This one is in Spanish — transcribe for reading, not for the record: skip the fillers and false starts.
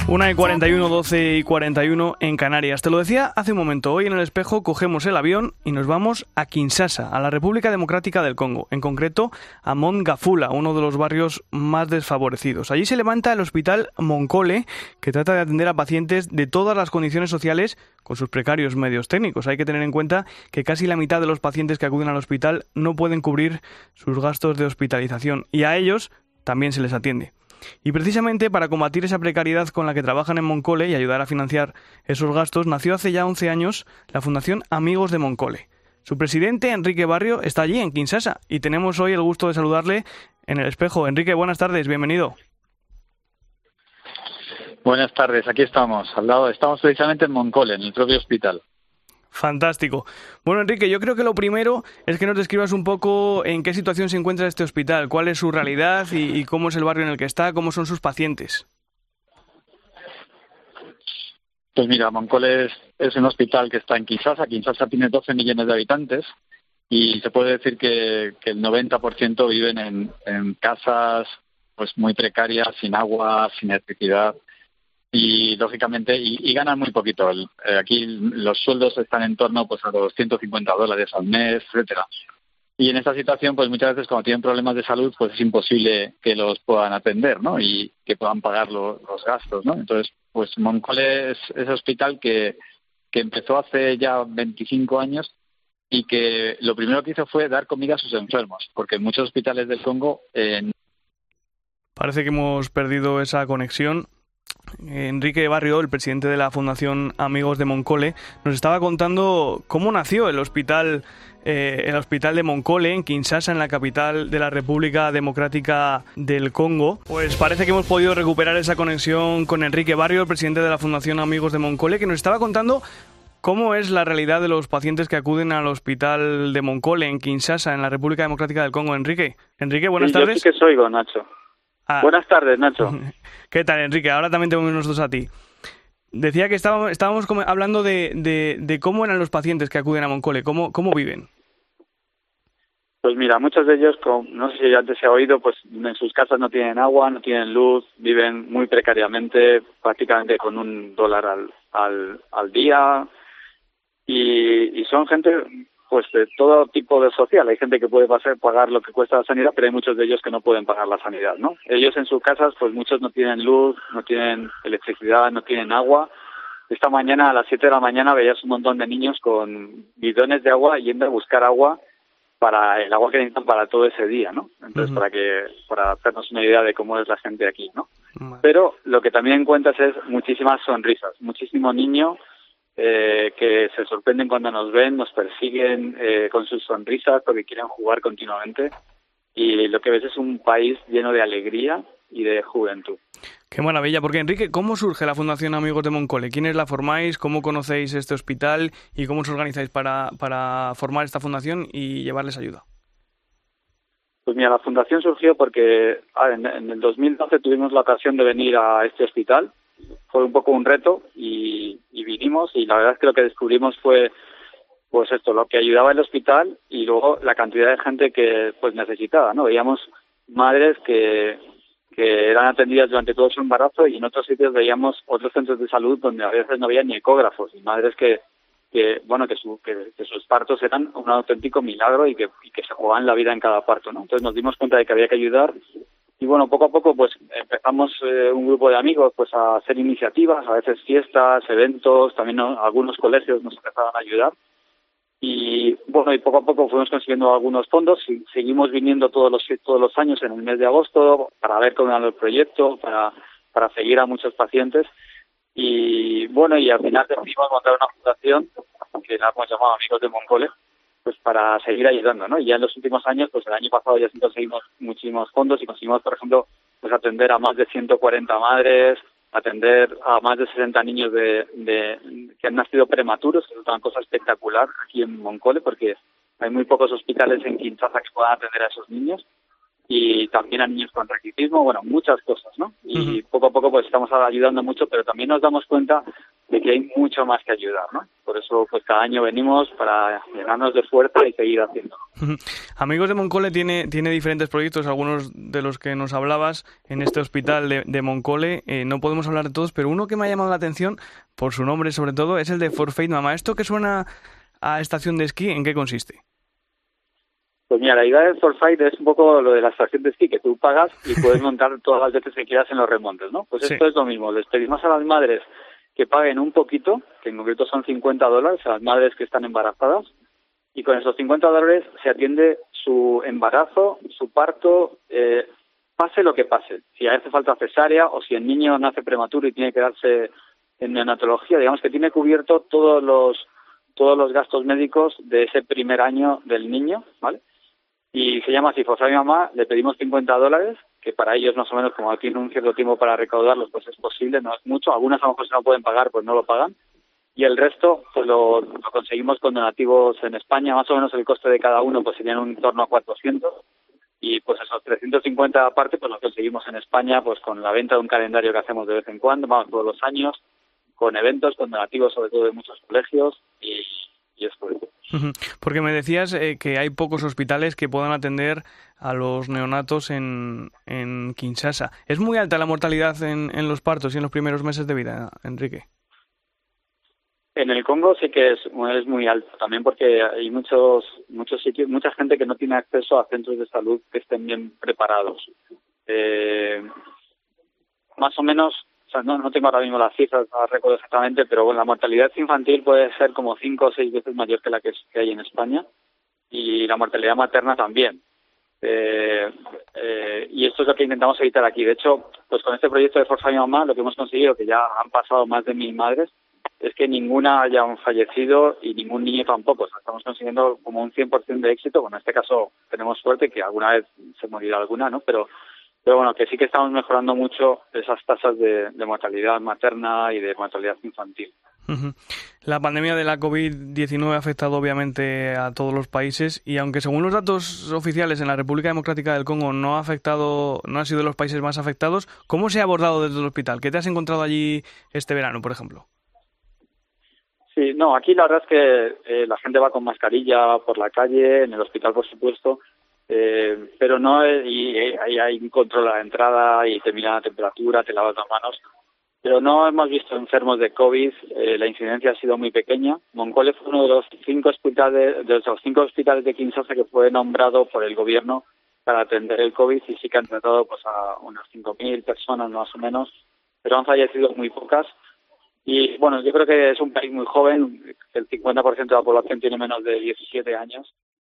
1:41, 12:41 en Canarias. Te lo decía hace un momento, hoy en El Espejo cogemos el avión y nos vamos a Kinshasa, a la República Democrática del Congo, en concreto a Mongafula, uno de los barrios más desfavorecidos. Allí se levanta el Hospital Monkole, que trata de atender a pacientes de todas las condiciones sociales con sus precarios medios técnicos. Hay que tener en cuenta que casi la mitad de los pacientes que acuden al hospital no pueden cubrir sus gastos de hospitalización y a ellos también se les atiende. Y precisamente para combatir esa precariedad con la que trabajan en Monkole y ayudar a financiar esos gastos, nació hace ya 11 años la Fundación Amigos de Monkole. Su presidente, Enrique Barrio, está allí, en Kinshasa, y tenemos hoy el gusto de saludarle en El Espejo. Enrique, buenas tardes, bienvenido. Buenas tardes, aquí estamos, al lado, estamos precisamente en Monkole, en el propio hospital. Fantástico. Bueno, Enrique, yo creo que lo primero es que nos describas un poco en qué situación se encuentra este hospital, cuál es su realidad y cómo es el barrio en el que está, cómo son sus pacientes. Pues mira, Monkole es un hospital que está en Kinshasa. Kinshasa tiene 12 millones de habitantes y se puede decir que el 90% viven en casas pues muy precarias, sin agua, sin electricidad. Y lógicamente y ganan muy poquito. Aquí los sueldos están en torno pues a los $150 al mes, etcétera. Y en esta situación pues muchas veces cuando tienen problemas de salud pues es imposible que los puedan atender, ¿no? Y que puedan pagar los gastos, ¿no? Entonces pues Monkole es ese hospital que empezó hace ya 25 años y que lo primero que hizo fue dar comida a sus enfermos, porque en muchos hospitales del Congo parece que hemos perdido esa conexión. Enrique Barrio, el presidente de la Fundación Amigos de Monkole, nos estaba contando cómo nació el hospital de Monkole en Kinshasa, en la capital de la República Democrática del Congo. Pues parece que hemos podido recuperar esa conexión con Enrique Barrio, el presidente de la Fundación Amigos de Monkole, que nos estaba contando cómo es la realidad de los pacientes que acuden al hospital de Monkole en Kinshasa, en la República Democrática del Congo. Enrique, buenas tardes. Yo sí que soy Nacho. Buenas tardes, Nacho. ¿Qué tal, Enrique? Ahora también tenemos nosotros a ti. Decía que estábamos hablando de cómo eran los pacientes que acuden a Monkole, cómo viven. Pues mira, muchos de ellos, no sé si antes se ha oído, pues en sus casas no tienen agua, no tienen luz, viven muy precariamente, prácticamente con $1 al día, y son gente pues de todo tipo de social. Hay gente que puede pagar lo que cuesta la sanidad, pero hay muchos de ellos que no pueden pagar la sanidad, ¿no? Ellos en sus casas, pues muchos no tienen luz, no tienen electricidad, no tienen agua. Esta mañana, a las 7 de la mañana, veías un montón de niños con bidones de agua yendo a buscar agua para el agua que necesitan para todo ese día, ¿no? Entonces, para hacernos una idea de cómo es la gente aquí, ¿no? Pero lo que también encuentras es muchísimas sonrisas, muchísimo niño que se sorprenden cuando nos ven, nos persiguen con sus sonrisas porque quieren jugar continuamente, y lo que ves es un país lleno de alegría y de juventud. Qué maravilla, porque Enrique, ¿cómo surge la Fundación Amigos de Monkole? ¿Quiénes la formáis? ¿Cómo conocéis este hospital? ¿Y cómo os organizáis para formar esta fundación y llevarles ayuda? Pues mira, la fundación surgió porque en el 2012 tuvimos la ocasión de venir a este hospital. Fue un poco un reto y vinimos, y la verdad es que lo que descubrimos fue pues esto, lo que ayudaba el hospital y luego la cantidad de gente que pues necesitaba, ¿no? Veíamos madres que eran atendidas durante todo su embarazo, y en otros sitios veíamos otros centros de salud donde a veces no había ni ecógrafos, y madres que sus partos eran un auténtico milagro y que se jugaban la vida en cada parto, ¿no? Entonces nos dimos cuenta de que había que ayudar. Y bueno, poco a poco pues empezamos un grupo de amigos pues a hacer iniciativas, a veces fiestas, eventos, también algunos colegios nos empezaron a ayudar. Y bueno, y poco a poco fuimos consiguiendo algunos fondos y seguimos viniendo todos los años en el mes de agosto para ver cómo era el proyecto, para seguir a muchos pacientes. Y bueno, y al final decidimos montar una fundación que la hemos llamado Amigos de Monkole, pues para seguir ayudando, ¿no? Y ya en los últimos años, pues el año pasado ya conseguimos muchísimos fondos y conseguimos, por ejemplo, pues atender a más de 140 madres, atender a más de 60 niños que han nacido prematuros, que es una cosa espectacular aquí en Monkole, porque hay muy pocos hospitales en Kinshasa que puedan atender a esos niños, y también a niños con raquitismo, bueno, muchas cosas, ¿no? Y poco a poco pues estamos ayudando mucho, pero también nos damos cuenta de que hay mucho más que ayudar, ¿no? Por eso, pues cada año venimos para llenarnos de fuerza y seguir haciendo. Amigos de Moncole tiene diferentes proyectos, algunos de los que nos hablabas en este hospital de Moncole. No podemos hablar de todos, pero uno que me ha llamado la atención, por su nombre sobre todo, es el de For Faith Mama. ¿Esto que suena a estación de esquí, en qué consiste? Pues mira, la idea de For Faith es un poco lo de la estación de esquí, que tú pagas y puedes montar todas las veces que quieras en los remontes, ¿no? Pues esto es lo mismo. Les pedimos a las madres que paguen un poquito, que en concreto son $50, a las madres que están embarazadas, y con esos $50 se atiende su embarazo, su parto, pase lo que pase. Si hace falta cesárea o si el niño nace prematuro y tiene que quedarse en neonatología, digamos que tiene cubierto todos los gastos médicos de ese primer año del niño, ¿vale? Y se llama así, For Faith Mama, le pedimos $50, que para ellos más o menos, como tienen un cierto tiempo para recaudarlos, pues es posible, no es mucho. Algunas a lo mejor si no pueden pagar, pues no lo pagan. Y el resto, pues lo conseguimos con donativos en España. Más o menos el coste de cada uno, pues serían en torno a 400. Y pues esos 350 aparte, pues lo conseguimos en España, pues con la venta de un calendario que hacemos de vez en cuando, vamos todos los años, con eventos, con donativos sobre todo de muchos colegios y es por eso. Porque me decías que hay pocos hospitales que puedan atender a los neonatos en Kinshasa. ¿Es muy alta la mortalidad en los partos y en los primeros meses de vida, Enrique? En el Congo sí que es muy alto, también porque hay muchos sitios, mucha gente que no tiene acceso a centros de salud que estén bien preparados. Más o menos, o sea, no tengo ahora mismo las cifras, no las recuerdo exactamente, pero bueno, la mortalidad infantil puede ser como 5 o 6 veces mayor que la que hay en España, y la mortalidad materna también. Y esto es lo que intentamos evitar aquí. De hecho, pues con este proyecto de For Faith Mama, lo que hemos conseguido, que ya han pasado más de 1.000 madres, es que ninguna haya fallecido y ningún niño tampoco. O sea, estamos consiguiendo como un 100% de éxito. Bueno, en este caso tenemos suerte que alguna vez se morirá alguna, ¿no? Pero bueno, que sí que estamos mejorando mucho esas tasas de mortalidad materna y de mortalidad infantil. La pandemia de la COVID-19 ha afectado obviamente a todos los países y aunque según los datos oficiales en la República Democrática del Congo no ha sido de los países más afectados, ¿cómo se ha abordado desde el hospital? ¿Qué te has encontrado allí este verano, por ejemplo? Sí, no, aquí la verdad es que la gente va con mascarilla por la calle, en el hospital por supuesto, pero no, y hay un control a la entrada y te miran la temperatura, te lavas las manos, pero no hemos visto enfermos de COVID, la incidencia ha sido muy pequeña. Moncole fue uno de los 5 hospitales de Kinshasa que fue nombrado por el gobierno para atender el COVID y sí que han tratado pues a unas 5.000 personas más o menos, pero han fallecido muy pocas. Y bueno, yo creo que es un país muy joven, el 50% de la población tiene menos de 17 años